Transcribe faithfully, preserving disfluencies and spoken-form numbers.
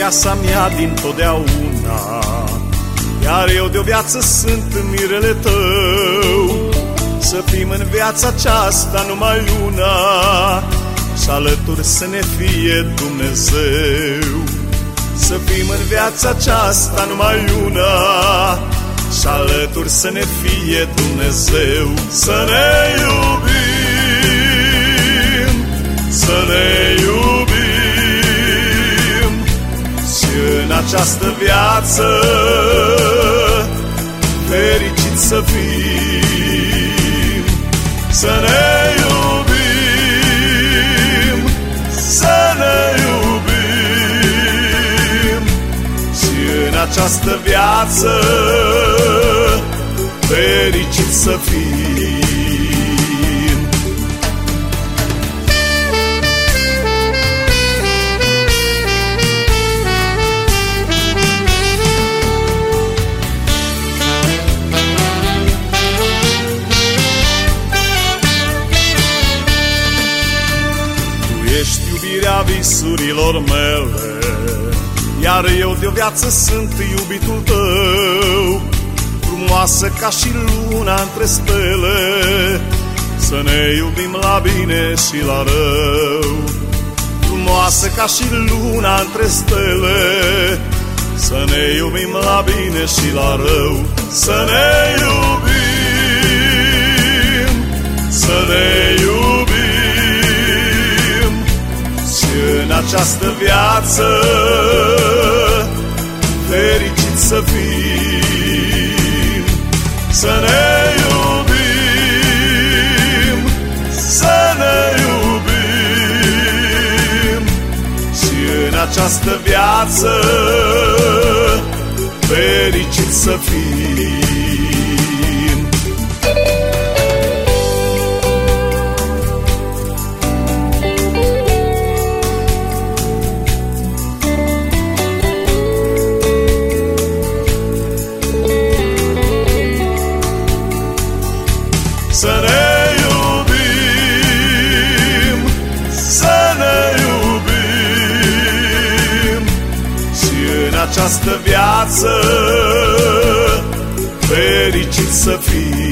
mireasa mea din totdeauna, iar eu de-o viață sunt mirele tău. Să fim în viața aceasta numai una și alături să ne fie Dumnezeu. Să fim în viața aceasta numai una și alături să ne fie Dumnezeu. Să ne iubim, să ne iubim și în această viață fericit să fim. Să ne iubim, să ne iubim și în această viață fericit să fim. Ești iubirea visurilor mele, iar eu de-o viață sunt iubitul tău. Frumoasă ca și luna între stele, să ne iubim la bine și la rău. Frumoasă ca și luna între stele, să ne iubim la bine și la rău. Să ne iubim, să ne iubim în această viață fericit să fim. Să ne iubim, să ne iubim și în această viață fericit să fim. Să ne iubim, să ne iubim și în această viață fericit să fim.